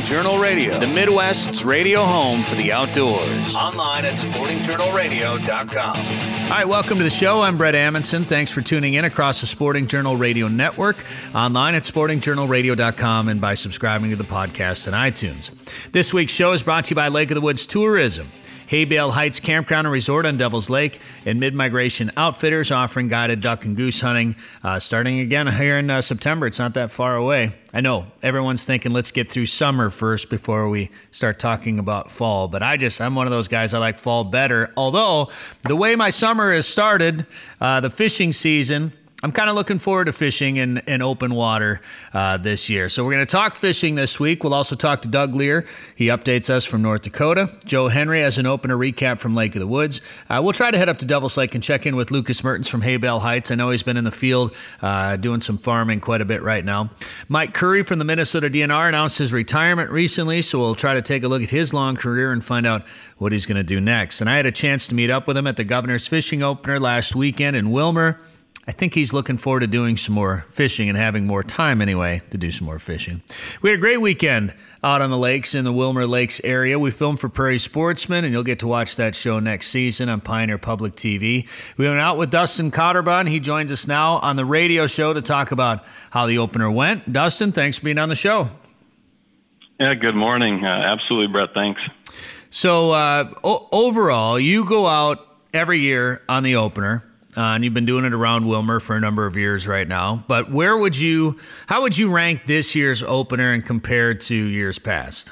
Journal Radio, the Midwest's radio home for the outdoors. Online at sportingjournalradio.com. All right, welcome to the show. I'm Brett Amundson. Thanks for tuning in across the Sporting Journal Radio Network, online at sportingjournalradio.com, and by subscribing to the podcast on iTunes. This week's show is brought to you by Lake of the Woods Tourism, Haybale Heights Campground and Resort on Devil's Lake, and Mid-Migration Outfitters offering guided duck and goose hunting starting again here in September. It's not that far away. I know everyone's thinking let's get through summer first before we start talking about fall, but I'm one of those guys. I like fall better. Although the way my summer has started, the fishing season, I'm kind of looking forward to fishing in open water this year. So we're going to talk fishing this week. We'll also talk to Doug Lear. He updates us from North Dakota. Joe Henry has an opener recap from Lake of the Woods. We'll try to head up to Devil's Lake and check in with Lucas Mertens from Haybale Heights. I know he's been in the field doing some farming quite a bit right now. Mike Curry from the Minnesota DNR announced his retirement recently, so we'll try to take a look at his long career and find out what he's going to do next. And I had a chance to meet up with him at the Governor's Fishing Opener last weekend in Willmar. I think he's looking forward to doing some more fishing and having more time anyway to do some more fishing. We had a great weekend out on the lakes in the Willmar Lakes area. We filmed for Prairie Sportsman, and you'll get to watch that show next season on Pioneer Public TV. We went out with Dustin Kauterbahn. He joins us now on the radio show to talk about how the opener went. Dustin, thanks for being on the show. Yeah, good morning. Absolutely, Brett. Thanks. So overall, you go out every year on the opener. And you've been doing it around Willmar for a number of years right now. But how would you rank this year's opener and compared to years past?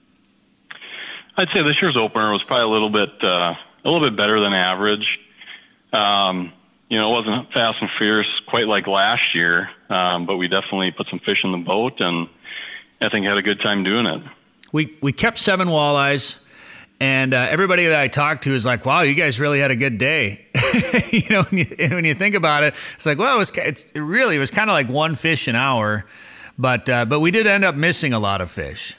I'd say this year's opener was probably a little bit better than average. It wasn't fast and fierce quite like last year, but we definitely put some fish in the boat, and I think had a good time doing it. We kept 7 walleyes. And everybody that I talked to is like, wow, you guys really had a good day. When you think about it, it's like, well, it was kind of like one fish an hour, but we did end up missing a lot of fish.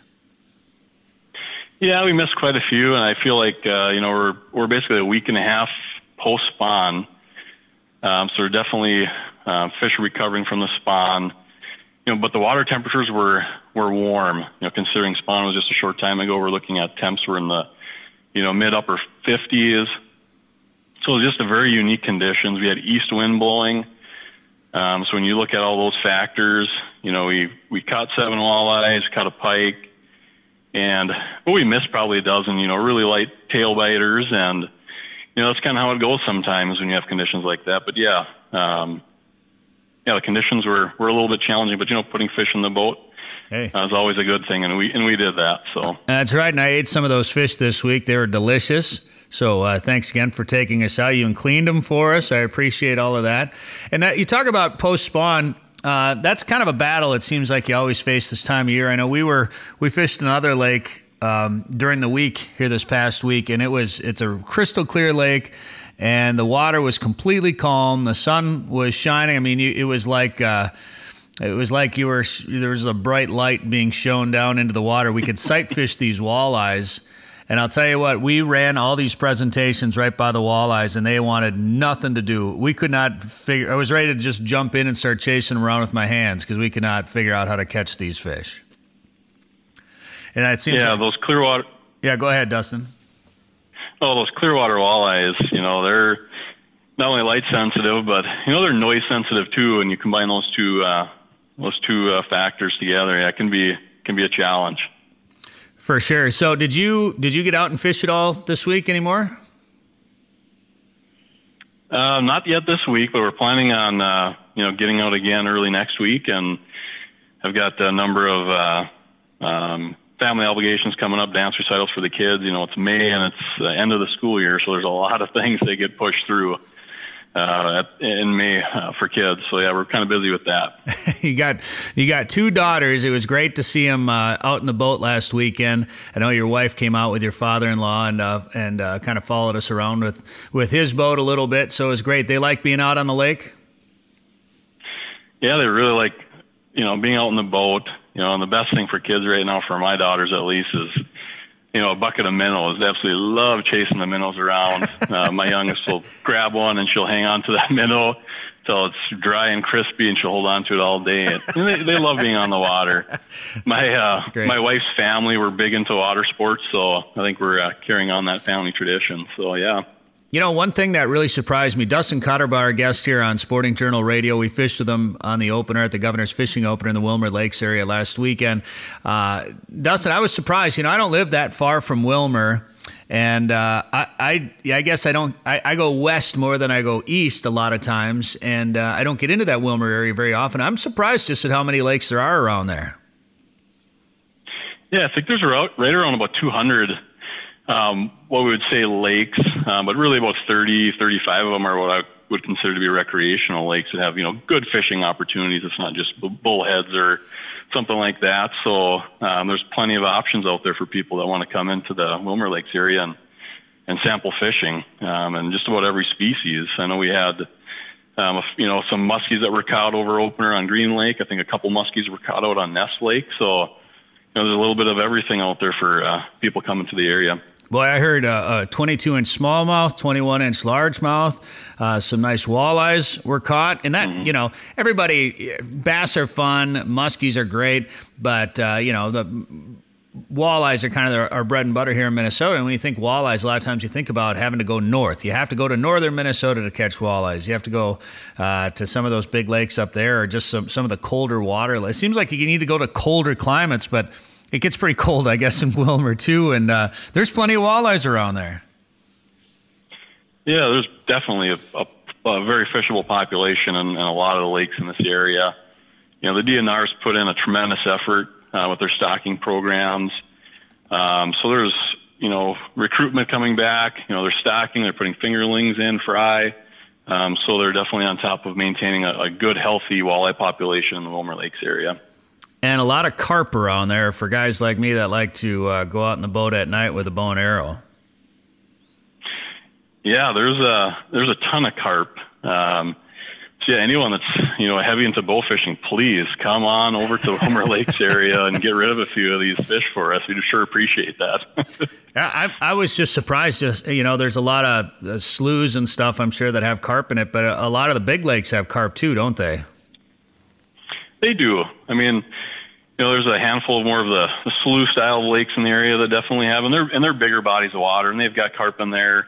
Yeah, we missed quite a few, and I feel like, we're basically a week and a half post-spawn. So we're definitely fish are recovering from the spawn. But the water temperatures were warm, considering spawn was just a short time ago. We're looking at temps were in the mid-upper 50s. So it was just a very unique conditions. We had east wind blowing. So when you look at all those factors, we caught 7 walleyes, caught a pike, and we missed probably a dozen, really light tail biters. And, that's kind of how it goes sometimes when you have conditions like that. But the conditions were a little bit challenging, but, putting fish in the boat, hey, was always a good thing, and we did that. So that's right, and I ate some of those fish this week. They were delicious. So thanks again for taking us out. You cleaned them for us. I appreciate all of that. And that you talk about post-spawn, that's kind of a battle it seems like you always face this time of year. I know we fished another lake during the week here this past week, and it's a crystal clear lake, and the water was completely calm. The sun was shining. I mean, it was like there was a bright light being shown down into the water. We could sight fish these walleyes. And I'll tell you what, we ran all these presentations right by the walleyes, and they wanted nothing to do. We could not figure. I was ready to just jump in and start chasing them around with my hands because we could not figure out how to catch these fish. And that seems those Clearwater. Yeah, go ahead, Dustin. Oh, those Clearwater walleyes, they're not only light sensitive, but they're noise sensitive too. And you combine those two factors together, it can be a challenge. For sure. So did you get out and fish at all this week anymore? Not yet this week, but we're planning on getting out again early next week, and I've got a number of family obligations coming up, dance recitals for the kids. It's May and it's the end of the school year, so there's a lot of things that get pushed through in May for kids. So yeah, we're kind of busy with that. You got 2 daughters. It was great to see them out in the boat last weekend. I know your wife came out with your father-in-law and kind of followed us around with his boat a little bit. So it was great. They like being out on the lake. Yeah, they really like being out in the boat. And the best thing for kids right now, for my daughters at least, is a bucket of minnows. They absolutely love chasing the minnows around. My youngest will grab one and she'll hang on to that minnow till it's dry and crispy, and she'll hold on to it all day. And they love being on the water. My wife's family were big into water sports, so I think we're carrying on that family tradition. So yeah. You know, one thing that really surprised me, Dustin Cotterbar, our guest here on Sporting Journal Radio, we fished with him on the opener at the Governor's Fishing Opener in the Willmar Lakes area last weekend. Dustin, I was surprised. You know, I don't live that far from Willmar, and I guess I go west more than I go east a lot of times, and I don't get into that Willmar area very often. I'm surprised just at how many lakes there are around there. Yeah, I think there's right around about 200 what we would say lakes, but really about 30, 35 of them are what I would consider to be recreational lakes that have, good fishing opportunities. It's not just bullheads or something like that. So there's plenty of options out there for people that want to come into the Willmar Lakes area and sample fishing, and just about every species. I know we had, some muskies that were caught over opener on Green Lake. I think a couple muskies were caught out on Ness Lake. So there's a little bit of everything out there for people coming to the area. Boy, I heard a 22-inch smallmouth, 21-inch largemouth, some nice walleyes were caught. And that, everybody, bass are fun, muskies are great, but, the walleyes are kind of our bread and butter here in Minnesota. And when you think walleyes, a lot of times you think about having to go north. You have to go to northern Minnesota to catch walleyes. You have to go to some of those big lakes up there, or just some of the colder water. It seems like you need to go to colder climates, but it gets pretty cold, I guess, in Willmar, too, and there's plenty of walleyes around there. Yeah, there's definitely a very fishable population in a lot of the lakes in this area. The DNR's put in a tremendous effort with their stocking programs. So there's, recruitment coming back. They're stocking, they're putting fingerlings in, fry. So they're definitely on top of maintaining a good, healthy walleye population in the Willmar Lakes area. And a lot of carp around there for guys like me that like to go out in the boat at night with a bow and arrow. Yeah, there's a ton of carp. So yeah, anyone that's heavy into bow fishing, please come on over to the Willmar Lakes area and get rid of a few of these fish for us. We'd sure appreciate that. I was just surprised. There's a lot of sloughs and stuff, I'm sure, that have carp in it, but a lot of the big lakes have carp too, don't they? They do. I mean, there's a handful of more of the slough style of lakes in the area that definitely have, and they're bigger bodies of water, and they've got carp in there.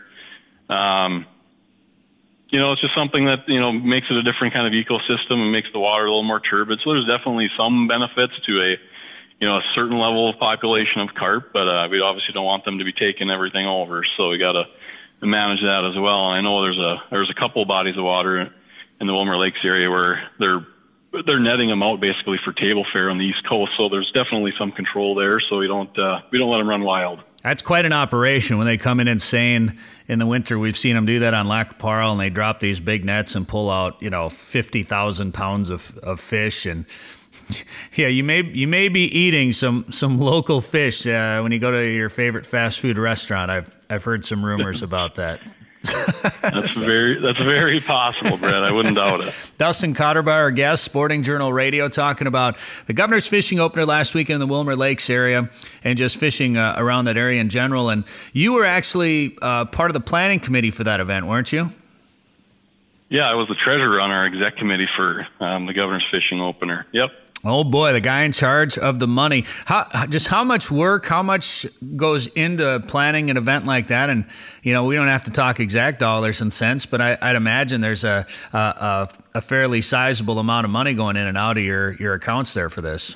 It's just something that makes it a different kind of ecosystem and makes the water a little more turbid. So there's definitely some benefits to a certain level of population of carp, but we obviously don't want them to be taking everything over. So we got to manage that as well. And I know there's a couple of bodies of water in the Willmar Lakes area where they're netting them out basically for table fare on the East Coast. So there's definitely some control there. So we don't let them run wild. That's quite an operation when they come in insane in the winter. We've seen them do that on Lac Parle, and they drop these big nets and pull out, 50,000 pounds of fish. And yeah, you may be eating some local fish when you go to your favorite fast food restaurant. I've heard some rumors about that. That's very possible, Brett. I wouldn't doubt it. Dustin Cotterbar, our guest, Sporting Journal Radio, talking about the Governor's Fishing Opener last weekend in the Willmar Lakes area and just fishing around that area in general. And you were actually part of the planning committee for that event, weren't you? Yeah, I was the treasurer on our exec committee for the Governor's Fishing Opener. Yep. Oh boy, the guy in charge of the money. How much work, how much goes into planning an event like that? And, we don't have to talk exact dollars and cents, but I'd imagine there's a fairly sizable amount of money going in and out of your accounts there for this.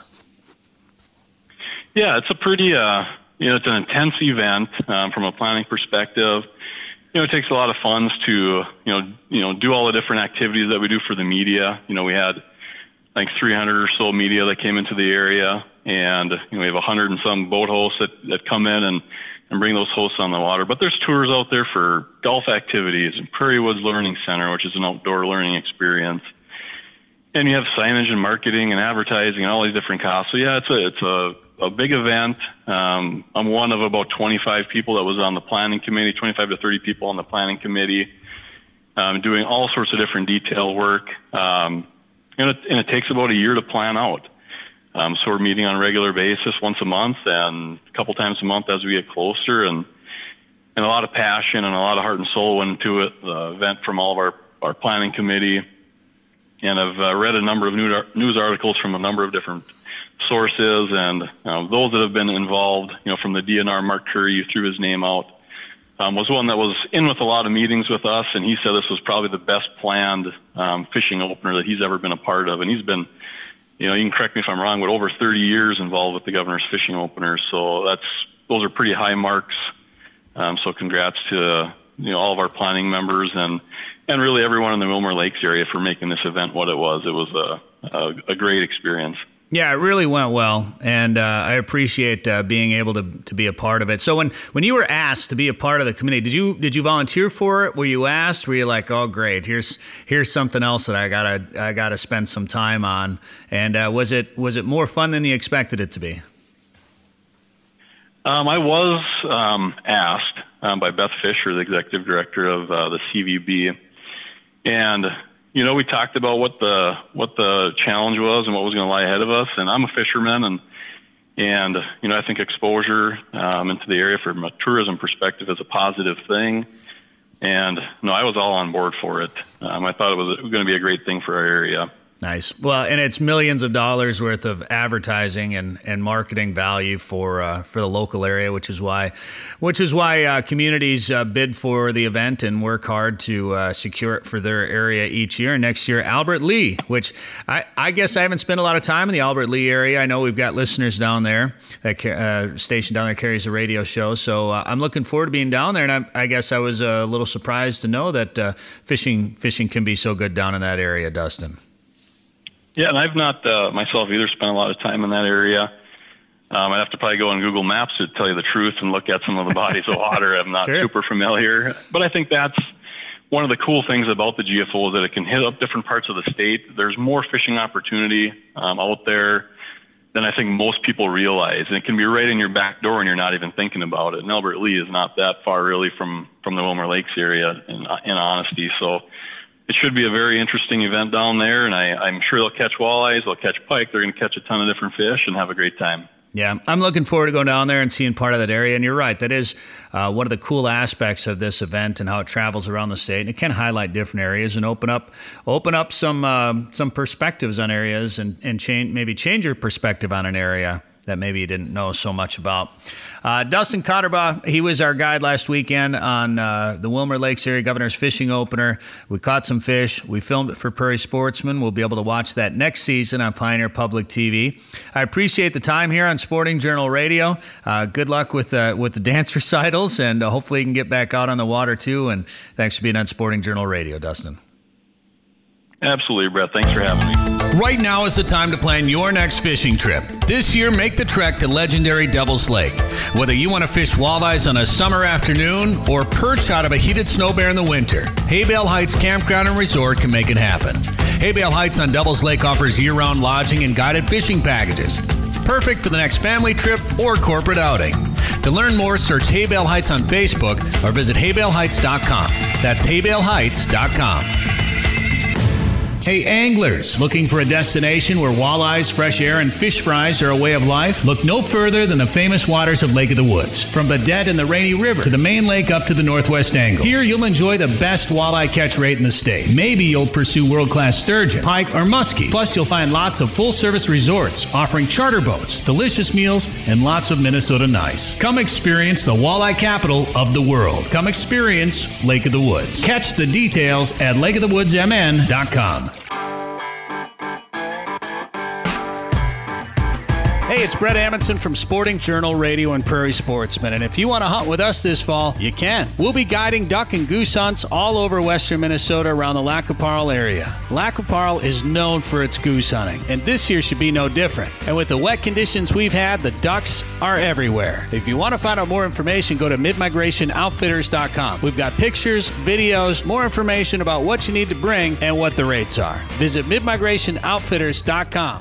Yeah, it's a pretty, it's an intense event from a planning perspective. It takes a lot of funds to, do all the different activities that we do for the media. We had like 300 or so media that came into the area, and we have 100 and some boat hosts that come in and bring those hosts on the water. But there's tours out there for golf activities and Prairie Woods Learning Center, which is an outdoor learning experience. And you have signage and marketing and advertising and all these different costs. So yeah, it's a big event. I'm one of about 25 people that was on the planning committee, 25 to 30 people on the planning committee, doing all sorts of different detail work. And it takes about a year to plan out. So we're meeting on a regular basis once a month and a couple times a month as we get closer, and a lot of passion and a lot of heart and soul went into it. The event from all of our planning committee, and I've read a number of news articles from a number of different sources, and those that have been involved, from the DNR, Mark Curry, who threw his name out, was one that was in with a lot of meetings with us, and he said this was probably the best planned fishing opener that he's ever been a part of. And he's been, you can correct me if I'm wrong, but over 30 years involved with the governor's fishing openers. So those are pretty high marks. So congrats to all of our planning members and really everyone in the Willmar Lakes area for making this event what it was. It was a great experience. Yeah, it really went well, and I appreciate being able to be a part of it. So when you were asked to be a part of the committee, did you volunteer for it? Were you asked? Were you like, oh great, here's something else that I gotta spend some time on? And was it more fun than you expected it to be? I was asked by Beth Fisher, the executive director of the CVB, and we talked about what the challenge was and what was going to lie ahead of us. And I'm a fisherman, and I think exposure into the area from a tourism perspective is a positive thing. And I was all on board for it. I thought it was going to be a great thing for our area. Nice. Well, and it's millions of dollars worth of advertising and marketing value for the local area, which is why communities bid for the event and work hard to secure it for their area each year. Next year, Albert Lea, which I guess I haven't spent a lot of time in the Albert Lea area. I know we've got listeners down there. That station down there carries a radio show, so I'm looking forward to being down there. And I guess I was a little surprised to know that fishing can be so good down in that area, Dustin. Yeah, and I've not myself either spent a lot of time in that area. I'd have to probably go on Google Maps to tell you the truth and look at some of the bodies of water. I'm not super familiar. But I think that's one of the cool things about the GFO is that it can hit up different parts of the state. There's more fishing opportunity out there than I think most people realize. And it can be right in your back door and you're not even thinking about it. And Albert Lea is not that far really from the Willmar Lakes area in honesty. So it should be a very interesting event down there, and I'm sure they'll catch walleyes, they'll catch pike, they're going to catch a ton of different fish and have a great time. Yeah, I'm looking forward to going down there and seeing part of that area. And you're right, that is one of the cool aspects of this event and how it travels around the state. And it can highlight different areas and open up some perspectives on areas and change your perspective on an area that maybe you didn't know so much about. Dustin Cotterbaugh, he was our guide last weekend on the Willmar Lakes Area Governor's Fishing Opener. We caught some fish. We filmed it for Prairie Sportsman. We'll be able to watch that next season on Pioneer Public TV. I appreciate the time here on Sporting Journal Radio. Good luck with the dance recitals, and hopefully you can get back out on the water too. And thanks for being on Sporting Journal Radio, Dustin. Absolutely, Brett. Thanks for having me. Right now is the time to plan your next fishing trip. This year, make the trek to legendary Devil's Lake. Whether you want to fish walleyes on a summer afternoon or perch out of a heated snow bear in the winter, Haybale Heights Campground and Resort can make it happen. Haybale Heights on Devil's Lake offers year-round lodging and guided fishing packages. Perfect for the next family trip or corporate outing. To learn more, search Haybale Heights on Facebook or visit haybaleheights.com. That's haybaleheights.com. Hey anglers, looking for a destination where walleyes, fresh air, and fish fries are a way of life? Look no further than the famous waters of Lake of the Woods. From Baudette and the Rainy River to the main lake up to the Northwest Angle. Here you'll enjoy the best walleye catch rate in the state. Maybe you'll pursue world-class sturgeon, pike, or muskies. Plus you'll find lots of full-service resorts offering charter boats, delicious meals, and lots of Minnesota nice. Come experience the walleye capital of the world. Come experience Lake of the Woods. Catch the details at lakeofthewoodsmn.com. Hey, it's Brett Amundson from Sporting Journal Radio and Prairie Sportsman, and if you want to hunt with us this fall, you can. We'll be guiding duck and goose hunts all over western Minnesota around the Lac qui Parle area. Lac qui Parle is known for its goose hunting, and this year should be no different. And with the wet conditions we've had, the ducks are everywhere. If you want to find out more information, go to midmigrationoutfitters.com. We've got pictures, videos, more information about what you need to bring and what the rates are. Visit midmigrationoutfitters.com.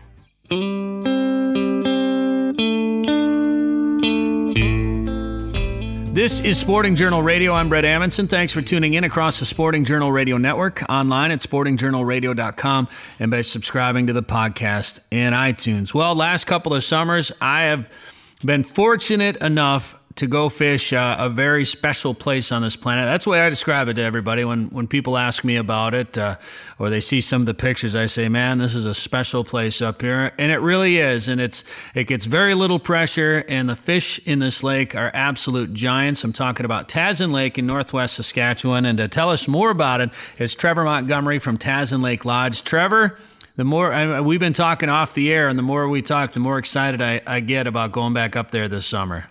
This is Sporting Journal Radio. I'm Brett Amundson. Thanks for tuning in across the Sporting Journal Radio Network, online at sportingjournalradio.com, and by subscribing to the podcast in iTunes. Well, last couple of summers, I have been fortunate enough to go fish a very special place on this planet. That's the way I describe it to everybody. When people ask me about it or they see some of the pictures, I say, man, this is a special place up here. And it really is. And it gets very little pressure, and the fish in this lake are absolute giants. I'm talking about Tazen Lake in northwest Saskatchewan. And to tell us more about it is Trevor Montgomery from Tazen Lake Lodge. Trevor, the more we've been talking off the air, and the more we talk, the more excited I get about going back up there this summer.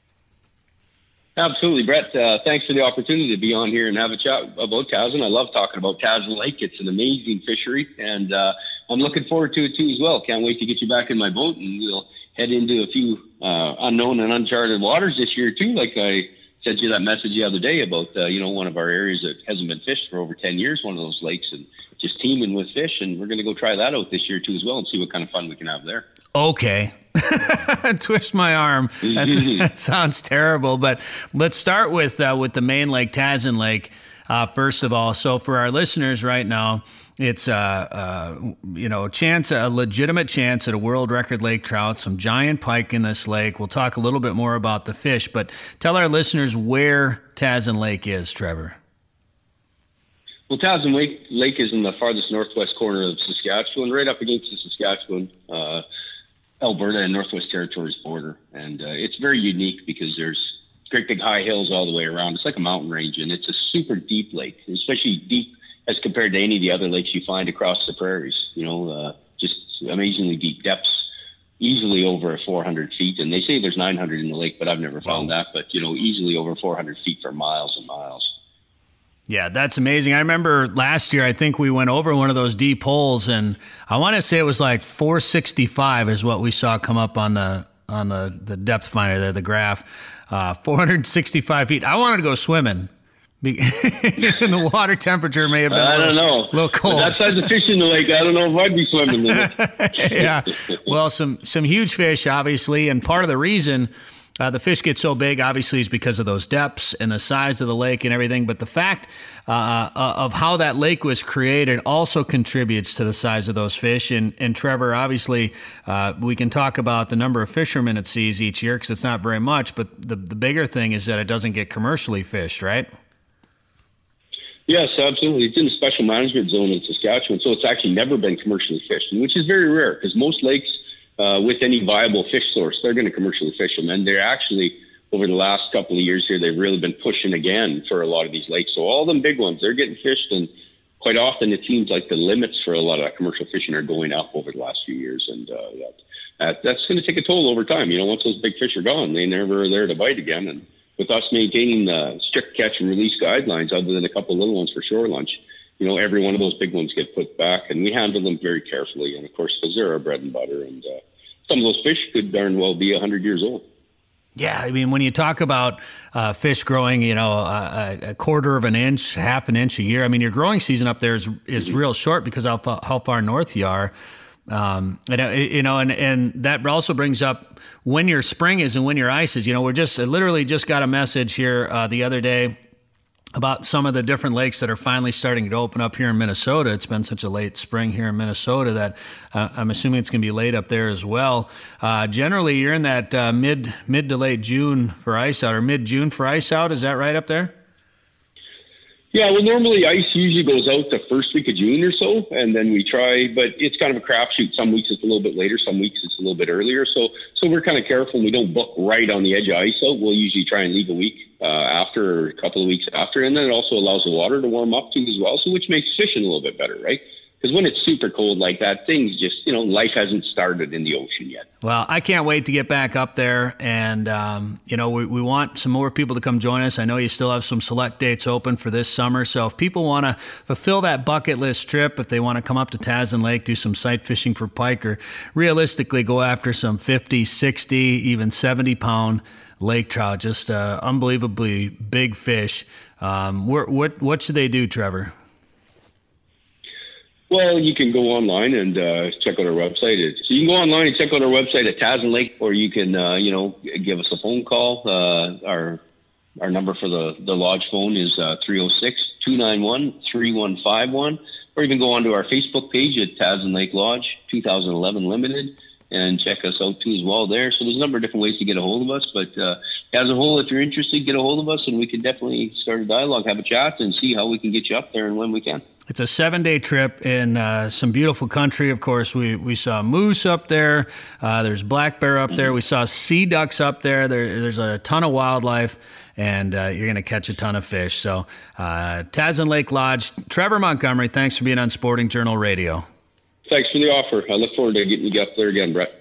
Absolutely, Brett. Thanks for the opportunity to be on here and have a chat about Tazen. I love talking about Tazen Lake. It's an amazing fishery, and I'm looking forward to it too as well. Can't wait to get you back in my boat, and we'll head into a few unknown and uncharted waters this year too. Like I sent you that message the other day about one of our areas that hasn't been fished for over 10 years, one of those lakes, and just teeming with fish. And we're going to go try that out this year too as well and see what kind of fun we can have there. Okay. Twist my arm. That sounds terrible. But let's start with the main lake, Tazen Lake, first of all. So for our listeners right now, it's a legitimate chance at a world record lake trout, some giant pike in this lake. We'll talk a little bit more about the fish, but tell our listeners where Tazen Lake is, Trevor. Well, Tazen Lake is in the farthest northwest corner of Saskatchewan, right up against the Saskatchewan, Alberta and Northwest Territories border. And it's very unique because there's great big high hills all the way around. It's like a mountain range, and it's a super deep lake, especially deep as compared to any of the other lakes you find across the prairies. Just amazingly deep depths, easily over 400 feet. And they say there's 900 in the lake, but I've never found that. But, easily over 400 feet for miles and miles. Yeah, that's amazing. I remember last year, I think we went over one of those deep holes, and I want to say it was like 465 is what we saw come up on the depth finder there, the graph. 465 feet. I wanted to go swimming. And the water temperature may have been a little cold. That size of fish in the lake, I don't know if I'd be swimming in it. Yeah. Well, some huge fish, obviously, and part of the reason the fish get so big, obviously, is because of those depths and the size of the lake and everything. But the fact of how that lake was created also contributes to the size of those fish. And Trevor, obviously, we can talk about the number of fishermen it sees each year because it's not very much. But the bigger thing is that it doesn't get commercially fished, right? Yes, absolutely. It's in a special management zone in Saskatchewan, so it's actually never been commercially fished, which is very rare because most lakes with any viable fish source, they're going to commercially fish them. And they're actually, over the last couple of years here, they've really been pushing again for a lot of these lakes. So all them big ones, they're getting fished. And quite often it seems like the limits for a lot of that commercial fishing are going up over the last few years. And that's going to take a toll over time. Once those big fish are gone, they never are there to bite again. And with us maintaining the strict catch and release guidelines, other than a couple of little ones for shore lunch, every one of those big ones get put back, and we handle them very carefully. And of course, because they're our bread and butter, and some of those fish could darn well be 100 years old. Yeah, I mean, when you talk about fish growing, a quarter of an inch, half an inch a year, I mean, your growing season up there is real short because how far north you are. And that also brings up when your spring is and when your ice is. We're literally just got a message here the other day about some of the different lakes that are finally starting to open up here in Minnesota. It's been such a late spring here in Minnesota that I'm assuming it's going to be late up there as well. Generally, you're in that mid to late June for ice out, or mid-June for ice out. Is that right up there? Yeah, well, normally ice usually goes out the first week of June or so, and then we try, but it's kind of a crapshoot. Some weeks it's a little bit later, some weeks it's a little bit earlier. So we're kind of careful. We don't book right on the edge of ice out. We'll usually try and leave a week after, or a couple of weeks after, and then it also allows the water to warm up too as well, so which makes fishing a little bit better, right? Because when it's super cold like that, things just, life hasn't started in the ocean yet. Well, I can't wait to get back up there. And, we want some more people to come join us. I know you still have some select dates open for this summer. So if people want to fulfill that bucket list trip, if they want to come up to Tazen Lake, do some sight fishing for pike, or realistically go after some 50, 60, even 70-pound lake trout, just unbelievably big fish, what should they do, Trevor? Well, you can go online and check out our website. So you can go online and check out our website at Tazen Lake, or you can, give us a phone call. Our number for the lodge phone is 306-291-3151, or you can go onto our Facebook page at Tazen Lake Lodge 2011 Limited and check us out too as well there. So there's a number of different ways to get a hold of us, but as a whole, if you're interested, get a hold of us and we can definitely start a dialogue, have a chat, and see how we can get you up there and when we can. It's a 7-day trip in some beautiful country. Of course, we saw moose up there. There's black bear up there. We saw sea ducks up there. There's a ton of wildlife, and you're going to catch a ton of fish. So Tasman Lake Lodge. Trevor Montgomery, thanks for being on Sporting Journal Radio. Thanks for the offer. I look forward to getting you up there again, Brett.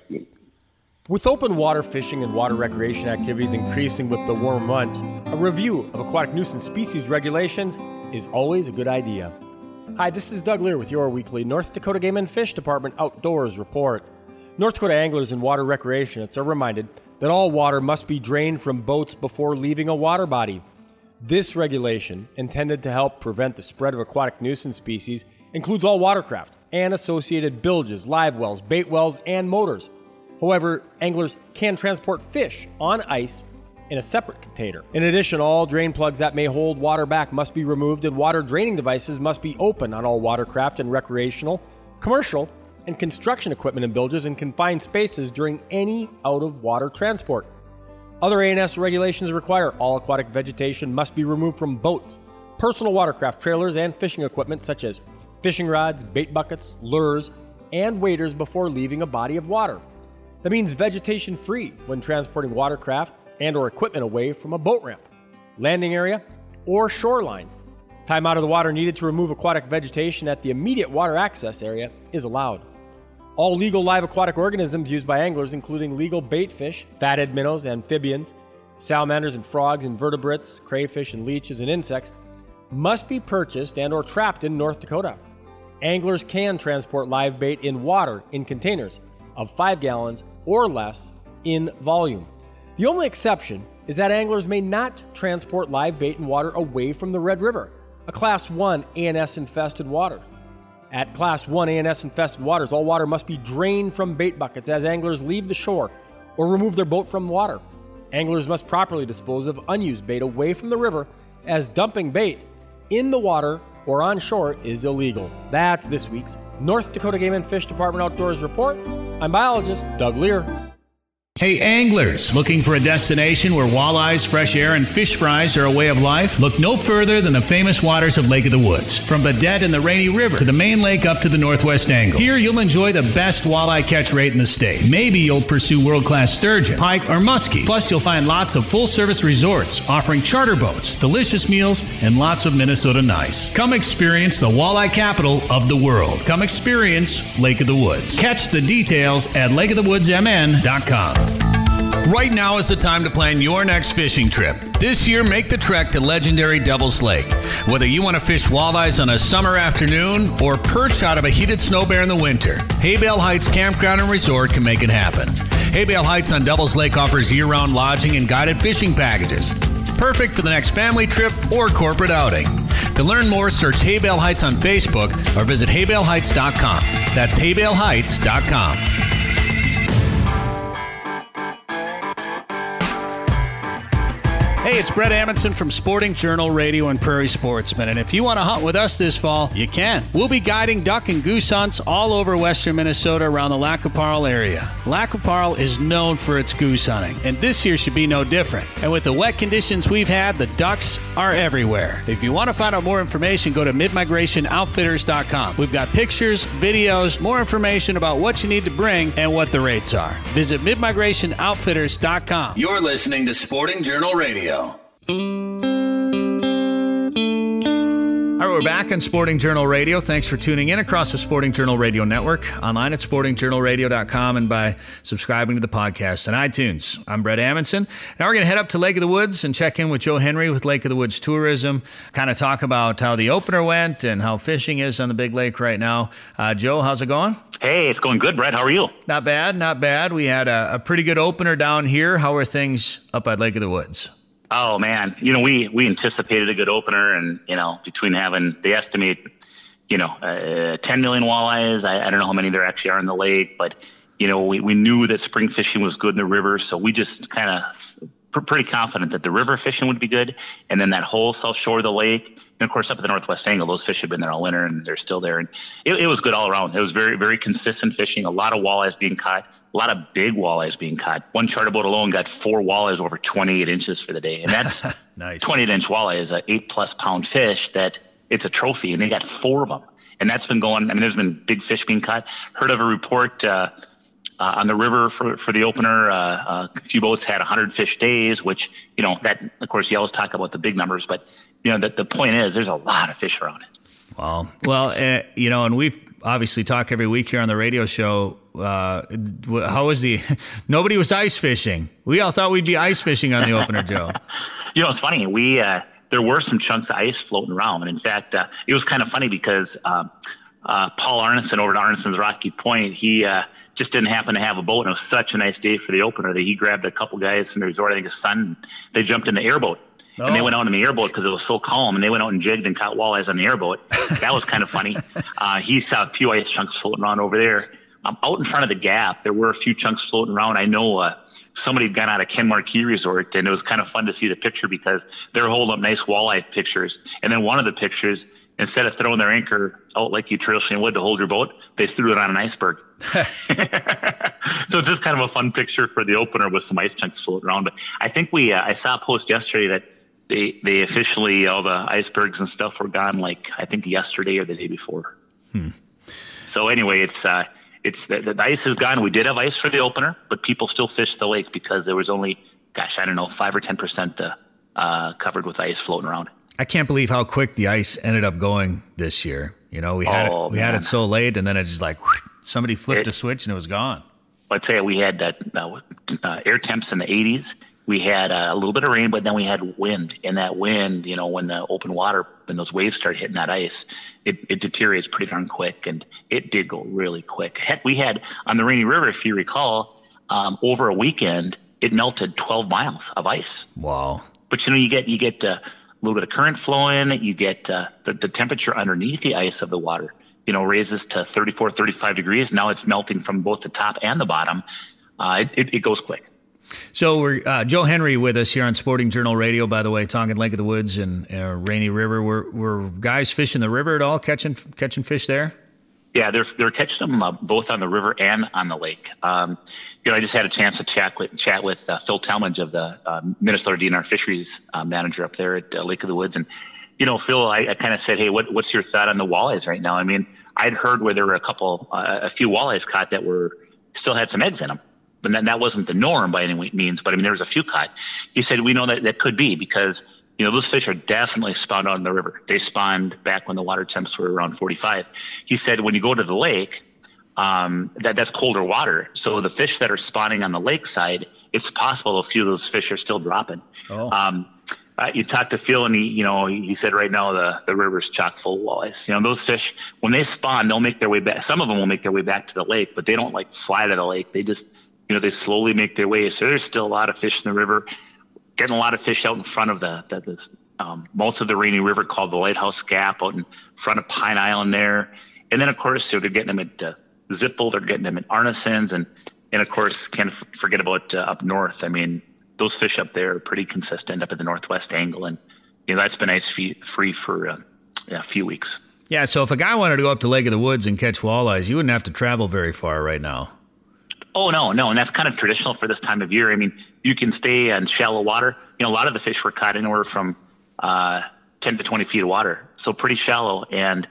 With open water fishing and water recreation activities increasing with the warm months, a review of aquatic nuisance species regulations is always a good idea. Hi, this is Doug Lear with your weekly North Dakota Game and Fish Department Outdoors Report. North Dakota anglers and water recreationists are reminded that all water must be drained from boats before leaving a water body. This regulation, intended to help prevent the spread of aquatic nuisance species, includes all watercraft and associated bilges, live wells, bait wells, and motors. However, anglers can transport fish on ice in a separate container. In addition, all drain plugs that may hold water back must be removed, and water draining devices must be open on all watercraft and recreational, commercial, and construction equipment and bilges in confined spaces during any out-of-water transport. Other ANS regulations require all aquatic vegetation must be removed from boats, personal watercraft trailers, and fishing equipment such as fishing rods, bait buckets, lures, and waders before leaving a body of water. That means vegetation-free when transporting watercraft and or equipment away from a boat ramp, landing area, or shoreline. Time out of the water needed to remove aquatic vegetation at the immediate water access area is allowed. All legal live aquatic organisms used by anglers, including legal bait fish, fathead minnows, amphibians, salamanders and frogs, invertebrates, crayfish and leeches and insects, must be purchased and or trapped in North Dakota. Anglers can transport live bait in water in containers of 5 gallons or less in volume. The only exception is that anglers may not transport live bait in water away from the Red River, a Class 1 ANS-infested water. At Class 1 ANS-infested waters, all water must be drained from bait buckets as anglers leave the shore or remove their boat from the water. Anglers must properly dispose of unused bait away from the river, as dumping bait in the water or on shore is illegal. That's this week's North Dakota Game and Fish Department Outdoors Report. I'm biologist Doug Lear. Hey anglers, looking for a destination where walleyes, fresh air, and fish fries are a way of life? Look no further than the famous waters of Lake of the Woods. From Baudette and the Rainy River to the main lake up to the Northwest Angle. Here you'll enjoy the best walleye catch rate in the state. Maybe you'll pursue world-class sturgeon, pike, or muskies. Plus you'll find lots of full-service resorts offering charter boats, delicious meals, and lots of Minnesota nice. Come experience the walleye capital of the world. Come experience Lake of the Woods. Catch the details at lakeofthewoodsmn.com. Right now is the time to plan your next fishing trip. This year, make the trek to legendary Devil's Lake. Whether you want to fish walleyes on a summer afternoon or perch out of a heated snow bear in the winter, Haybale Heights Campground and Resort can make it happen. Haybale Heights on Devil's Lake offers year-round lodging and guided fishing packages. Perfect for the next family trip or corporate outing. To learn more, search Haybale Heights on Facebook or visit haybaleheights.com. That's haybaleheights.com. Hey, it's Brett Amundson from Sporting Journal Radio and Prairie Sportsman, and if you want to hunt with us this fall, you can. We'll be guiding duck and goose hunts all over western Minnesota around the Lac qui Parle area. Lac qui Parle is known for its goose hunting, and this year should be no different. And with the wet conditions we've had, the ducks are everywhere. If you want to find out more information, go to midmigrationoutfitters.com. We've got pictures, videos, more information about what you need to bring and what the rates are. Visit midmigrationoutfitters.com. You're listening to Sporting Journal Radio. All right, we're back on Sporting Journal Radio. Thanks for tuning in across the Sporting Journal Radio Network, online at sportingjournalradio.com, and by subscribing to the podcast on iTunes. I'm Brett Amundson. Now we're going to head up to Lake of the Woods and check in with Joe Henry with Lake of the Woods Tourism, kind of talk about how the opener went and how fishing is on the big lake right now. Joe, how's it going? Hey, it's going good, Brett. How are you? Not bad, not bad. We had a pretty good opener down here. How are things up at Lake of the Woods? Oh, man. We anticipated a good opener, and, between having, they estimate, 10 million walleyes. I don't know how many there actually are in the lake, but, we knew that spring fishing was good in the river. So we just kind of pretty confident that the river fishing would be good. And then that whole south shore of the lake, and of course up at the Northwest Angle, those fish have been there all winter and they're still there. And it was good all around. It was very, very consistent fishing, a lot of walleyes being caught, lot of big walleyes being caught. One charter boat alone got 4 walleyes over 28 inches for the day. And that's nice. 28-inch walleye is an 8+ pound fish that it's a trophy, and they got 4 of them. And that's been going, I mean, there's been big fish being caught. Heard of a report on the river for the opener. A few boats had 100 fish days, which, that, of course, you always talk about the big numbers. But, the point is there's a lot of fish around. Wow. Well, and we've obviously talk every week here on the radio show. How was nobody was ice fishing. We all thought we'd be ice fishing on the opener, Joe. It's funny. There were some chunks of ice floating around. And in fact, it was kind of funny because Paul Arneson over at Arneson's Rocky Point, he just didn't happen to have a boat. And it was such a nice day for the opener that he grabbed a couple guys from the resort, I think his son, and they jumped in the airboat. Oh. And they went out in the airboat because it was so calm, and they went out and jigged and caught walleyes on the airboat. That was kind of funny. He saw a few ice chunks floating around over there. Out in front of the gap, there were a few chunks floating around. I know somebody had gone out of Ken Marquis Resort, and it was kind of fun to see the picture because they were holding up nice walleye pictures. And then one of the pictures, instead of throwing their anchor out like you traditionally would to hold your boat, they threw it on an iceberg. So it's just kind of a fun picture for the opener with some ice chunks floating around. But I think I saw a post yesterday that they officially, all the icebergs and stuff were gone, like I think yesterday or the day before. So anyway, it's the ice is gone. We did have ice for the opener, but people still fished the lake because there was only, 5 or 10% covered with ice floating around. I can't believe how quick the ice ended up going this year. We had it so late, and then it's just like somebody flipped a switch and it was gone. I'd say we had that air temps in the 80s. We had a little bit of rain, but then we had wind. And that wind, when the open water, when those waves start hitting that ice, it deteriorates pretty darn quick. And it did go really quick. Heck, we had on the Rainy River, if you recall, over a weekend, it melted 12 miles of ice. Wow. But, you get a little bit of current flowing. You get the temperature underneath the ice of the water, raises to 34, 35 degrees. Now it's melting from both the top and the bottom. It goes quick. So we're Joe Henry with us here on Sporting Journal Radio, by the way, talking Lake of the Woods and Rainy River. Were guys fishing the river at all, catching fish there? Yeah, they're catching them both on the river and on the lake. I just had a chance to chat with Phil Talmadge of the Minnesota DNR Fisheries manager up there at Lake of the Woods. And, Phil, I kind of said, hey, what's your thought on the walleyes right now? I mean, I'd heard where there were a few walleyes caught that still had some eggs in them. But that wasn't the norm by any means. But, there was a few caught. He said, we know that could be because, those fish are definitely spawned out in the river. They spawned back when the water temps were around 45. He said when you go to the lake, that's colder water. So the fish that are spawning on the lake side, it's possible a few of those fish are still dropping. Oh. You talked to Phil, and he said right now the river's chock full of walleyes. Those fish, when they spawn, they'll make their way back. Some of them will make their way back to the lake, but they don't fly to the lake. They just they slowly make their way. So there's still a lot of fish in the river. Getting a lot of fish out in front of the most of the Rainy River called the Lighthouse Gap out in front of Pine Island there. And then, of course, they're getting them at Zippel. They're getting them at Arneson's. And of course, can't forget about up north. I mean, those fish up there are pretty consistent up at the northwest angle. And, that's been ice free for a few weeks. Yeah, so if a guy wanted to go up to Lake of the Woods and catch walleyes, you wouldn't have to travel very far right now. Oh, no. And that's kind of traditional for this time of year. I mean, you can stay in shallow water. A lot of the fish were caught anywhere from 10 to 20 feet of water. So pretty shallow. And,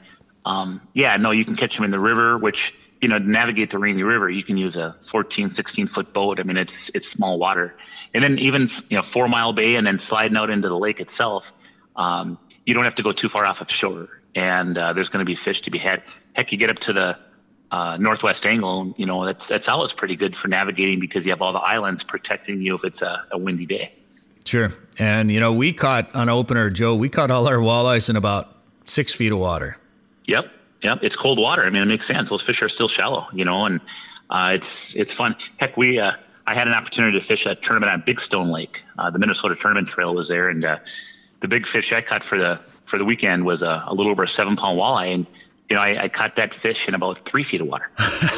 you can catch them in the river, which, to navigate the Rainy River, you can use a 14, 16-foot boat. I mean, it's small water. And then even, 4 Mile Bay and then sliding out into the lake itself, you don't have to go too far off of shore. And there's going to be fish to be had. Heck, you get up to the northwest angle, that's always pretty good for navigating because you have all the islands protecting you if it's a windy day. Sure. And, we caught on opener, Joe, we caught all our walleyes in about 6 feet of water. Yep. It's cold water. I mean, it makes sense. Those fish are still shallow, and it's fun. Heck, I had an opportunity to fish a tournament on Big Stone Lake. The Minnesota Tournament Trail was there, and the big fish I caught for the weekend was a little over a 7-pound walleye. And I caught that fish in about 3 feet of water.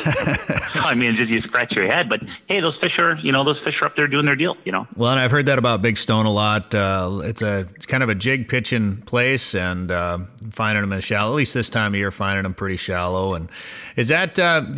So, I mean, just you scratch your head. But, hey, those fish are up there doing their deal, Well, and I've heard that about Big Stone a lot. It's kind of a jig pitching place, and finding them in shallow, at least this time of year, finding them pretty shallow. And is that,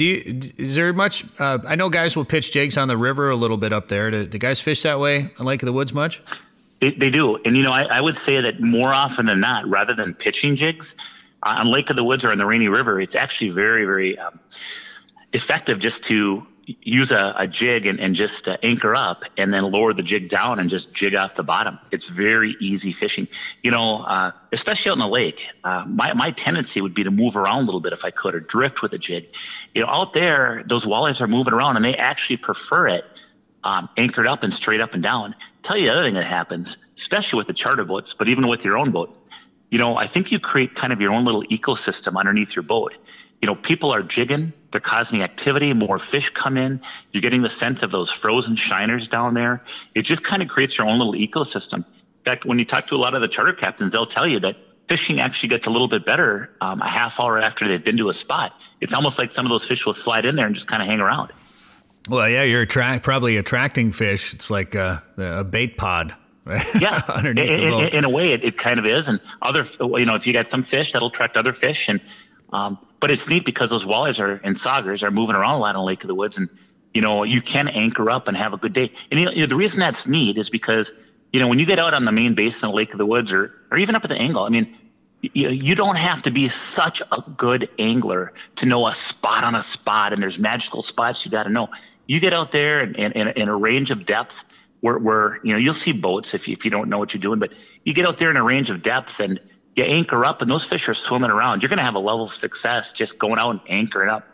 is there much, I know guys will pitch jigs on the river a little bit up there. Do guys fish that way on Lake of the Woods much? They do. And, I would say that more often than not, rather than pitching jigs, on Lake of the Woods or on the Rainy River, it's actually very, very effective just to use a jig and just anchor up and then lower the jig down and just jig off the bottom. It's very easy fishing. Especially out in the lake, my tendency would be to move around a little bit if I could, or drift with a jig. Out there, those walleyes are moving around, and they actually prefer it anchored up and straight up and down. Tell you the other thing that happens, especially with the charter boats, but even with your own boat, I think you create kind of your own little ecosystem underneath your boat. People are jigging, they're causing activity, more fish come in, you're getting the sense of those frozen shiners down there. It just kind of creates your own little ecosystem. In fact, when you talk to a lot of the charter captains, they'll tell you that fishing actually gets a little bit better a half hour after they've been to a spot. It's almost like some of those fish will slide in there and just kind of hang around. Well, yeah, you're probably attracting fish. It's like a bait pod. Yeah, underneath the boat. In a way, it kind of is. And other, if you got some fish, that'll attract other fish. And but it's neat because those walleyes and saugers are moving around a lot on Lake of the Woods, and you can anchor up and have a good day. And the reason that's neat is because when you get out on the main basin of Lake of the Woods, or even up at the angle, I mean, you don't have to be such a good angler to know a spot on a spot, and there's magical spots you got to know. You get out there in a range of depth. Where you'll see boats if you don't know what you're doing, but you get out there in a range of depth and you anchor up, and those fish are swimming around. You're going to have a level of success just going out and anchoring up.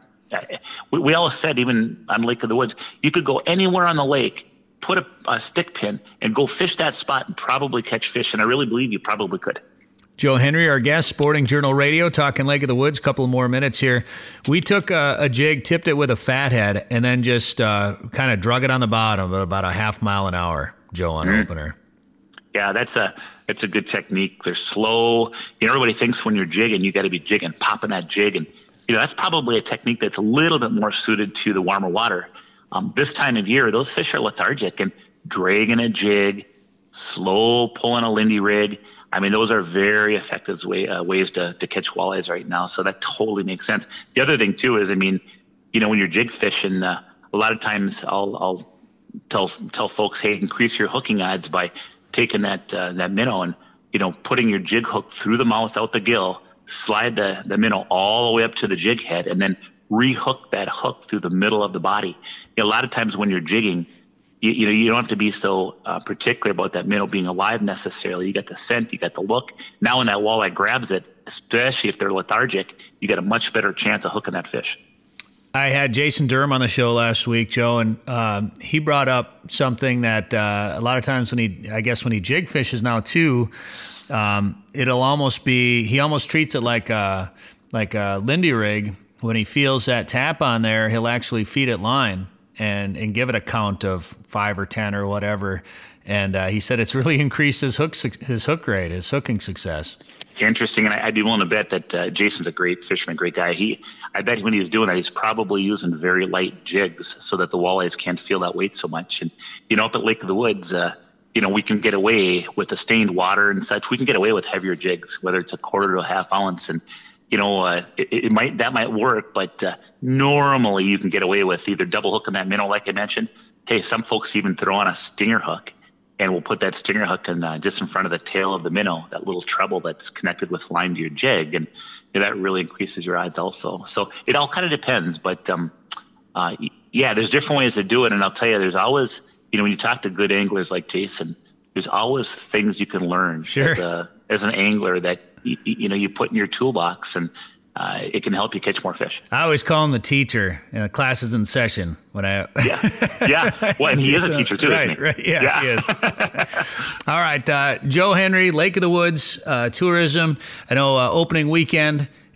We always said, even on Lake of the Woods, you could go anywhere on the lake, put a stick pin, and go fish that spot and probably catch fish. And I really believe you probably could. Joe Henry, our guest, Sporting Journal Radio, talking Lake of the Woods. Couple of more minutes here. We took a jig, tipped it with a fathead, and then just kind of drug it on the bottom at about a half mile an hour, Joe, on opener. Yeah, that's a good technique. They're slow. Everybody thinks when you're jigging, you got to be jigging, popping that jig, and that's probably a technique that's a little bit more suited to the warmer water. This time of year, those fish are lethargic, and dragging a jig, slow pulling a Lindy rig. I mean, those are very effective ways to catch walleyes right now. So that totally makes sense. The other thing too is, when you're jig fishing, a lot of times I'll tell folks, hey, increase your hooking odds by taking that minnow and putting your jig hook through the mouth, out the gill, slide the minnow all the way up to the jig head, and then rehook that hook through the middle of the body. A lot of times when you're jigging, you don't have to be so particular about that minnow being alive necessarily. You got the scent, you got the look. Now when that walleye grabs it, especially if they're lethargic, you got a much better chance of hooking that fish. I had Jason Durham on the show last week, Joe, and he brought up something that a lot of times when he jig fishes now too, it'll almost be, he almost treats it like a Lindy rig. When he feels that tap on there, he'll actually feed it line and give it a count of 5 or 10 or whatever. And he said it's really increased his hook rate, his hooking success. Interesting. And I'd be willing to bet that Jason's a great fisherman, great guy. I bet when he's doing that, he's probably using very light jigs so that the walleyes can't feel that weight so much. And, up at Lake of the Woods, we can get away with the stained water and such. We can get away with heavier jigs, whether it's a quarter to a half ounce. And, that might work, but normally you can get away with either double hooking that minnow, like I mentioned. Hey, some folks even throw on a stinger hook, and we'll put that stinger hook in just in front of the tail of the minnow, that little treble that's connected with line to your jig, and that really increases your odds also. So it all kind of depends, but there's different ways to do it, and I'll tell you, there's always, when you talk to good anglers like Jason, there's always things you can learn as an angler that you put in your toolbox, and it can help you catch more fish. I always call him the teacher. Class is in session when I. Yeah. Well, and he is a teacher too, isn't he? Right. Yeah, he is. All right, Joe Henry, Lake of the Woods tourism. I know opening weekend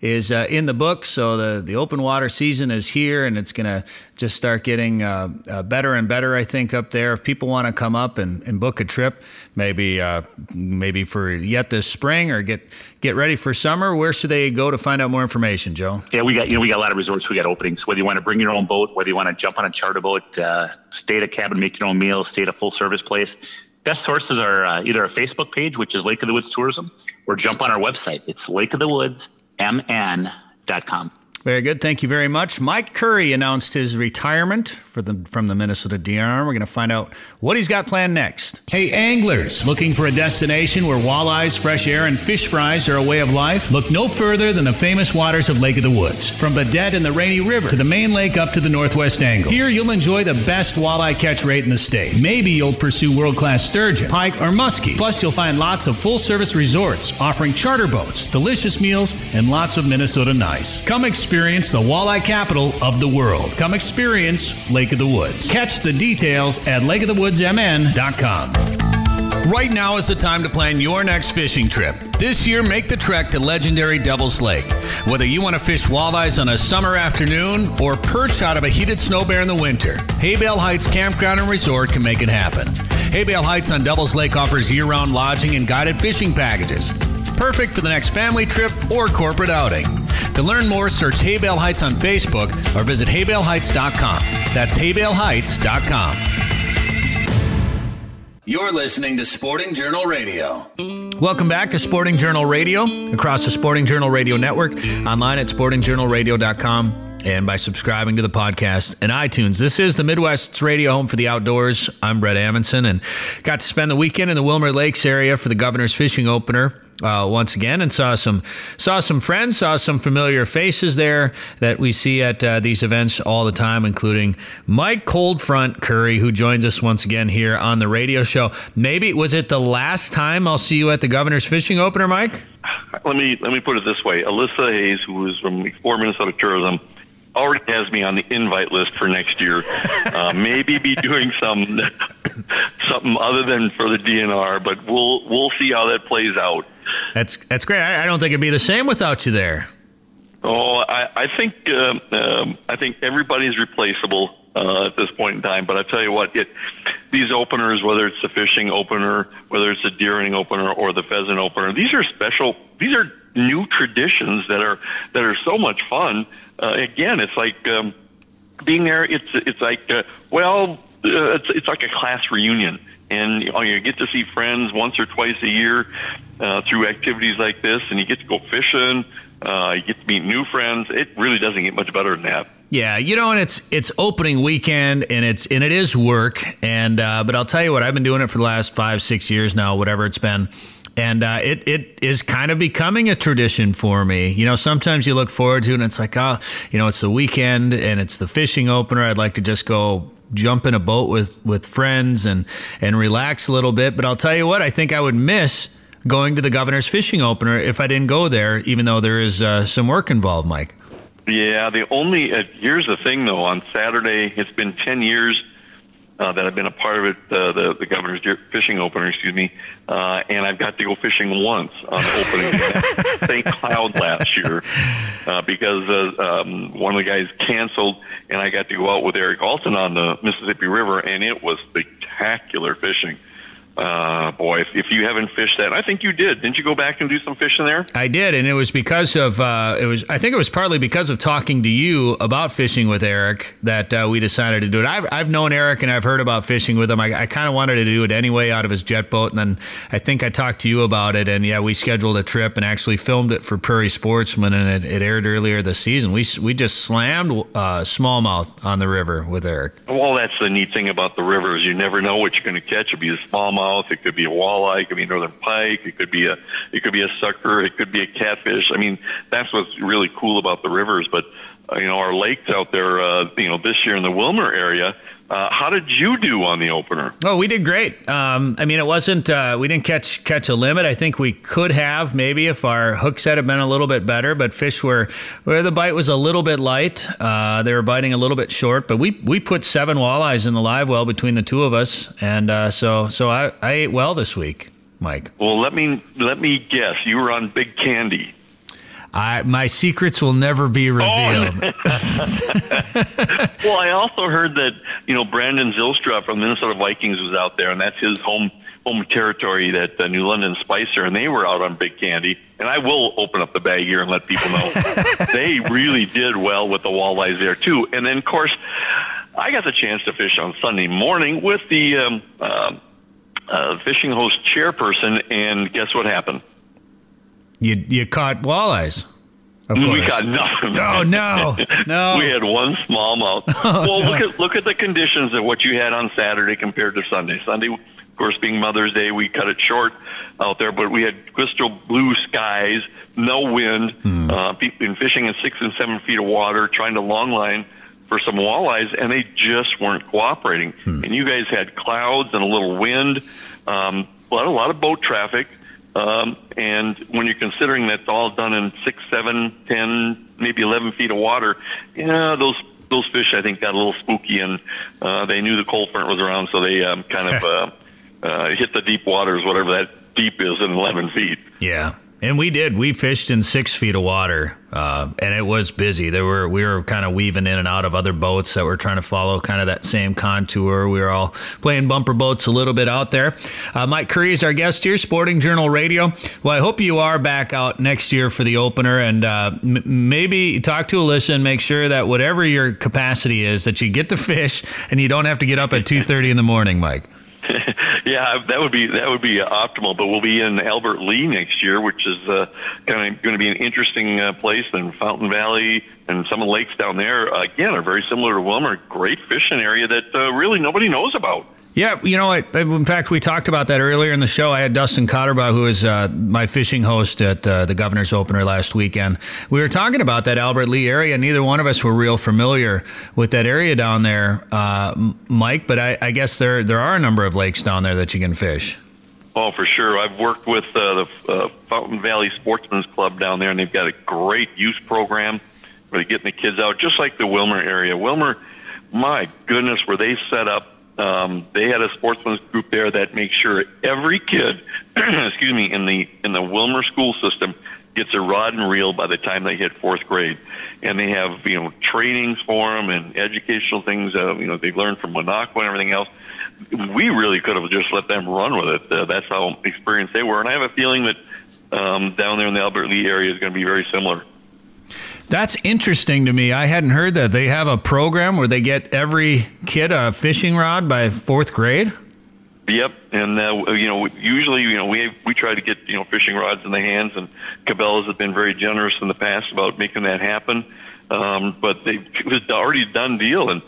is in the books. So the open water season is here, and it's going to just start getting better and better, I think, up there. If people want to come up and book a trip, maybe for yet this spring or get ready for summer, where should they go to find out more information, Joe? Yeah, we got a lot of resorts. We got openings. Whether you want to bring your own boat, whether you want to jump on a charter boat, stay at a cabin, make your own meals, stay at a full service place. Best sources are either our Facebook page, which is Lake of the Woods Tourism, or jump on our website. It's lakeofthewoodsmn.com. Very good. Thank you very much. Mike Curry announced his retirement from the Minnesota DNR. We're going to find out what he's got planned next. Hey, anglers, looking for a destination where walleyes, fresh air, and fish fries are a way of life? Look no further than the famous waters of Lake of the Woods. From Baudette and the Rainy River to the main lake up to the Northwest Angle. Here, you'll enjoy the best walleye catch rate in the state. Maybe you'll pursue world-class sturgeon, pike, or muskie. Plus, you'll find lots of full-service resorts offering charter boats, delicious meals, and lots of Minnesota nice. Come experience the walleye capital of the world. Come experience Lake of the Woods. Catch the details at lakeofthewoodsmn.com. Right now is the time to plan your next fishing trip. This year, make the trek to legendary Devil's Lake. Whether you want to fish walleyes on a summer afternoon or perch out of a heated snow bear in the winter, Haybale Heights Campground and Resort can make it happen. Haybale Heights on Devil's Lake offers year-round lodging and guided fishing packages. Perfect for the next family trip or corporate outing. To learn more, search Haybale Heights on Facebook or visit haybaleheights.com. That's haybaleheights.com. You're listening to Sporting Journal Radio. Welcome back to Sporting Journal Radio, across the Sporting Journal Radio Network, online at sportingjournalradio.com, and by subscribing to the podcast and iTunes. This is the Midwest's radio home for the outdoors. I'm Brett Amundson, and got to spend the weekend in the Wilmer Lakes area for the Governor's Fishing Opener once again, and saw some friends, saw some familiar faces there that we see at these events all the time, including Mike Coldfront Curry, who joins us once again here on the radio show. Maybe was it the last time I'll see you at the Governor's Fishing Opener, Mike? Let me put it this way: Alyssa Hayes, who is from Explore Minnesota Tourism, already has me on the invite list for next year. Maybe be doing something other than for the DNR, but we'll see how that plays out. That's great. I don't think it'd be the same without you there. Oh, I think everybody's replaceable at this point in time. But I tell you what, these openers, whether it's the fishing opener, whether it's the deer hunting opener or the pheasant opener, these are special. These are new traditions that are so much fun. Again, it's like being there. It's like it's like a class reunion, and you get to see friends once or twice a year through activities like this, and you get to go fishing. You get to meet new friends. It really doesn't get much better than that. Yeah, and it's opening weekend, and it is work, and but I'll tell you what, I've been doing it for the last 5-6 years now, whatever it's been. And it is kind of becoming a tradition for me. Sometimes you look forward to it and it's like, it's the weekend and it's the fishing opener. I'd like to just go jump in a boat with friends and relax a little bit. But I'll tell you what, I think I would miss going to the Governor's Fishing Opener if I didn't go there, even though there is some work involved, Mike. Yeah, here's the thing, though. On Saturday, it's been 10 years that I've been a part of it, the Governor's Fishing Opener, and I've got to go fishing once on the opening day at St. Cloud last year because one of the guys canceled, and I got to go out with Eric Alton on the Mississippi River, and it was spectacular fishing. Boy, if you haven't fished that, I think you did. Didn't you go back and do some fishing there? I did, and it was because of I think it was partly because of talking to you about fishing with Eric that we decided to do it. I've known Eric and I've heard about fishing with him. I kind of wanted to do it anyway out of his jet boat, and then I think I talked to you about it, and yeah, we scheduled a trip and actually filmed it for Prairie Sportsman, and it aired earlier this season. We just slammed smallmouth on the river with Eric. Well, that's the neat thing about the rivers. You never know what you're going to catch. It'll be a smallmouth. It could be a walleye. It could be a northern pike. It could be a sucker. It could be a catfish. I mean, that's what's really cool about the rivers. But our lakes out there, this year in the Wilmer area. How did you do on the opener? Oh, we did great. It wasn't. We didn't catch a limit. I think we could have maybe if our hook set had been a little bit better. But fish where the bite was a little bit light. They were biting a little bit short. But we put 7 walleyes in the live well between the two of us, and so I ate well this week, Mike. Well, let me guess. You were on Big Candy. My secrets will never be revealed. Well, I also heard that, Brandon Zylstra from Minnesota Vikings was out there, and that's his home territory, that New London Spicer, and they were out on Big Candy. And I will open up the bag here and let people know they really did well with the walleyes there too. And then, of course, I got the chance to fish on Sunday morning with the fishing host chairperson, and guess what happened? You caught walleyes. Of course. We got nothing. No. We had one smallmouth. Look at the conditions of what you had on Saturday compared to Sunday. Sunday, of course, being Mother's Day, we cut it short out there, but we had crystal blue skies, no wind, been fishing in 6 and 7 feet of water, trying to long line for some walleyes, and they just weren't cooperating. And you guys had clouds and a little wind, a lot of boat traffic. And when you're considering that's all done in 6, 7, 10, maybe 11 feet of water, those fish, I think, got a little spooky, and they knew the cold front was around, so they hit the deep waters, whatever that deep is, in 11 feet. Yeah. And we did. We fished in 6 feet of water, and it was busy. We were kind of weaving in and out of other boats that were trying to follow kind of that same contour. We were all playing bumper boats a little bit out there. Mike Curry is our guest here, Sporting Journal Radio. Well, I hope you are back out next year for the opener, and maybe talk to Alyssa and make sure that whatever your capacity is, that you get to fish and you don't have to get up at 2:30 in the morning, Mike. Yeah, that would be optimal. But we'll be in Albert Lea next year, which is kind of going to be an interesting place. And Fountain Valley and some of the lakes down there, again, are very similar to Wilmer. Great fishing area that really nobody knows about. Yeah, in fact, we talked about that earlier in the show. I had Dustin Cotterbaugh, who is my fishing host at the Governor's Opener last weekend. We were talking about that Albert Lea area. Neither one of us were real familiar with that area down there, Mike, but I guess there are a number of lakes down there that you can fish. Oh, for sure. I've worked with the Fountain Valley Sportsman's Club down there, and they've got a great youth program where they're getting the kids out, just like the Wilmer area. Wilmer, my goodness, were they set up. They had a sportsman's group there that makes sure every kid, in the Wilmer school system gets a rod and reel by the time they hit 4th grade, and they have trainings for them and educational things. They learn from Monaco and everything else. We really could have just let them run with it. That's how experienced they were, and I have a feeling that down there in the Albert Lea area is going to be very similar. That's interesting to me. I hadn't heard that. They have a program where they get every kid a fishing rod by 4th grade? Yep, and usually we try to get fishing rods in the hands, and Cabela's have been very generous in the past about making that happen. But it was already a done deal, and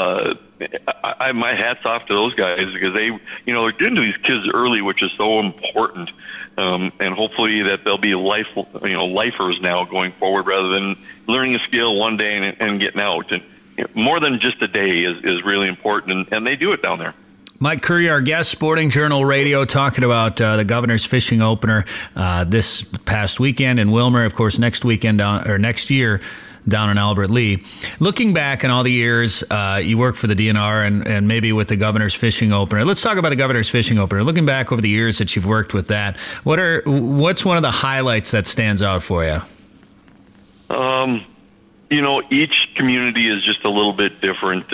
my hat's off to those guys, because they're getting to these kids early, which is so important. And hopefully that they'll be lifers now going forward, rather than learning a skill one day and getting out. And more than just a day is really important, and they do it down there. Mike Curry, our guest, Sporting Journal Radio, talking about the Governor's Fishing Opener this past weekend in Wilmer. Of course, next year down in Albert Lea. Looking back on all the years you worked for the DNR and maybe with the Governor's Fishing Opener. Let's talk about the Governor's Fishing Opener. Looking back over the years that you've worked with that, what's one of the highlights that stands out for you? Each community is just a little bit different.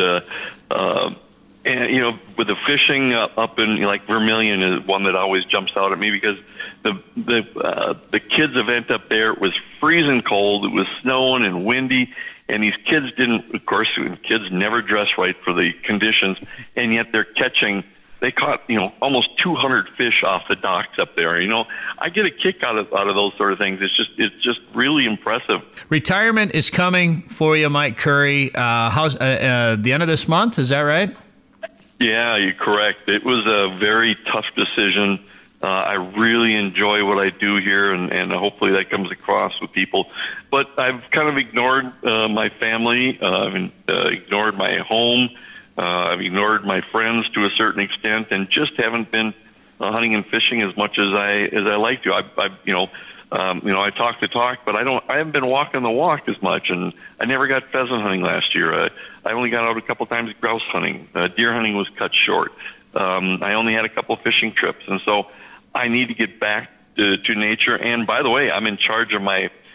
And with the fishing up in Vermilion is one that always jumps out at me, because the kids event up there was freezing cold. It was snowing and windy, and these kids kids never dress right for the conditions, and yet they caught almost 200 fish off the docks up there. I get a kick out of those sort of things. It's just really impressive. Retirement is coming for you, Mike Curry. How's the end of this month? Is that right? Yeah, you're correct. It was a very tough decision. I really enjoy what I do here, and hopefully that comes across with people. But I've kind of ignored my family. I've ignored my home. I've ignored my friends to a certain extent, and just haven't been hunting and fishing as much as I like to. I talk the talk, but I haven't been walking the walk as much, and I never got pheasant hunting last year. I only got out a couple times grouse hunting. Deer hunting was cut short. I only had a couple fishing trips, and so I need to get back to nature. And by the way, I'm in charge of my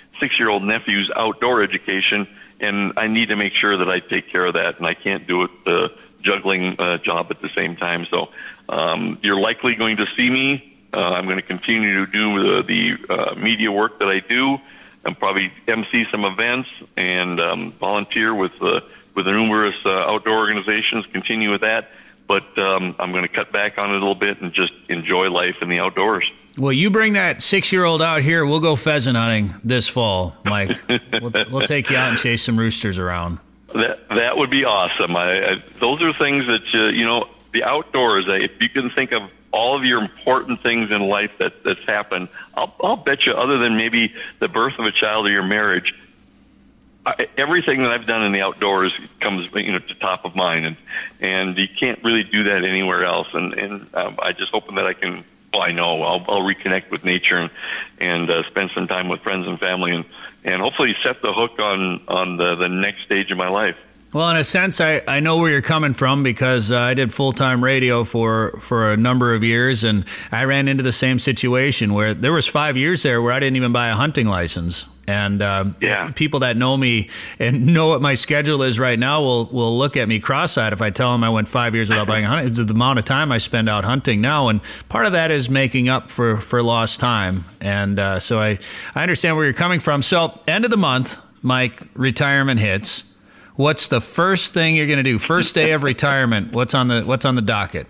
6-year-old nephew's outdoor education, and I need to make sure that I take care of that, and I can't do it juggling a job at the same time. So you're likely going to see me. I'm going to continue to do the media work that I do, and probably MC some events and volunteer with the numerous outdoor organizations, continue with that. But I'm going to cut back on it a little bit and just enjoy life in the outdoors. Well, you bring that 6-year-old out here. We'll go pheasant hunting this fall, Mike. We'll take you out and chase some roosters around. That would be awesome. Those are things that, the outdoors, if you can think of all of your important things in life that's happened, I'll bet you, other than maybe the birth of a child or your marriage, everything that I've done in the outdoors comes, to top of mind, and you can't really do that anywhere else. And I just hoping that I can. Well, I know I'll reconnect with nature and spend some time with friends and family, and hopefully set the hook on the next stage of my life. Well, in a sense, I know where you're coming from, because I did full-time radio for a number of years, and I ran into the same situation where there was 5 years there where I didn't even buy a hunting license. And people that know me and know what my schedule is right now will look at me cross-eyed if I tell them I went 5 years without buying a hunting. It's the amount of time I spend out hunting now, and part of that is making up for lost time. And so I understand where you're coming from. So end of the month, Mike, retirement hits. What's the first thing you're going to do? First day of retirement. What's on the docket?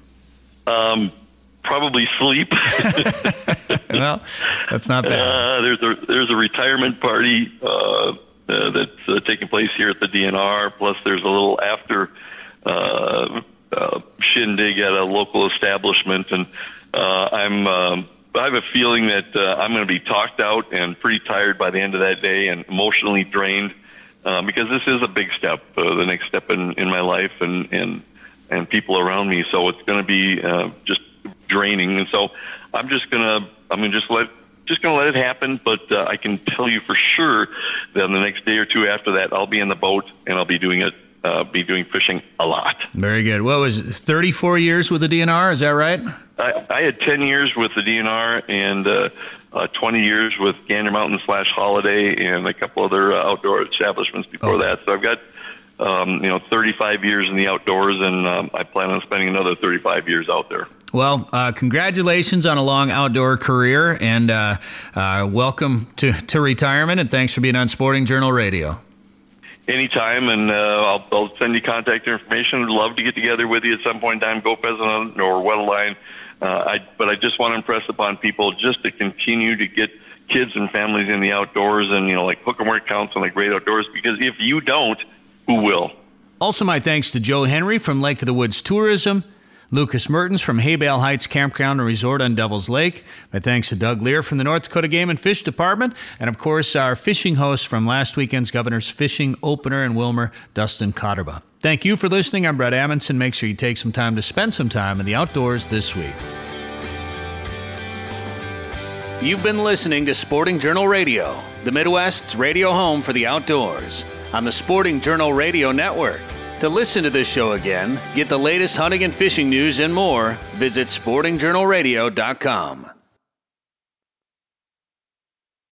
Probably sleep. Well, that's not bad. There's a retirement party that's taking place here at the DNR. Plus, there's a little after shindig at a local establishment, and I have a feeling that I'm going to be talked out and pretty tired by the end of that day, and emotionally drained. Because this is a big step, the next step in my life and people around me. So it's going to be just draining, and so I'm just gonna let it happen. But I can tell you for sure that the next day or two after that, I'll be in the boat and I'll be doing fishing a lot. Very good. What was it, 34 years with the DNR? Is that right? I had 10 years with the DNR and 20 years with Gander Mountain / Holiday and a couple other outdoor establishments before that. So I've got 35 years in the outdoors, and I plan on spending another 35 years out there. Well, congratulations on a long outdoor career, and welcome to retirement, and thanks for being on Sporting Journal Radio. Anytime, and I'll send you contact information. I'd love to get together with you at some point in time, go pheasant hunt or wet a line. But I just want to impress upon people just to continue to get kids and families in the outdoors, and hook 'em where it counts and Great Outdoors, because if you don't, who will? Also, my thanks to Joe Henry from Lake of the Woods Tourism, Lucas Mertens from Haybale Heights Campground and Resort on Devil's Lake. My thanks to Doug Lear from the North Dakota Game and Fish Department. And, of course, our fishing host from last weekend's Governor's Fishing Opener in Willmar, Dustin Cotterba. Thank you for listening. I'm Brett Amundson. Make sure you take some time to spend some time in the outdoors this week. You've been listening to Sporting Journal Radio, the Midwest's radio home for the outdoors, on the Sporting Journal Radio Network. To listen to this show again, get the latest hunting and fishing news and more, visit sportingjournalradio.com.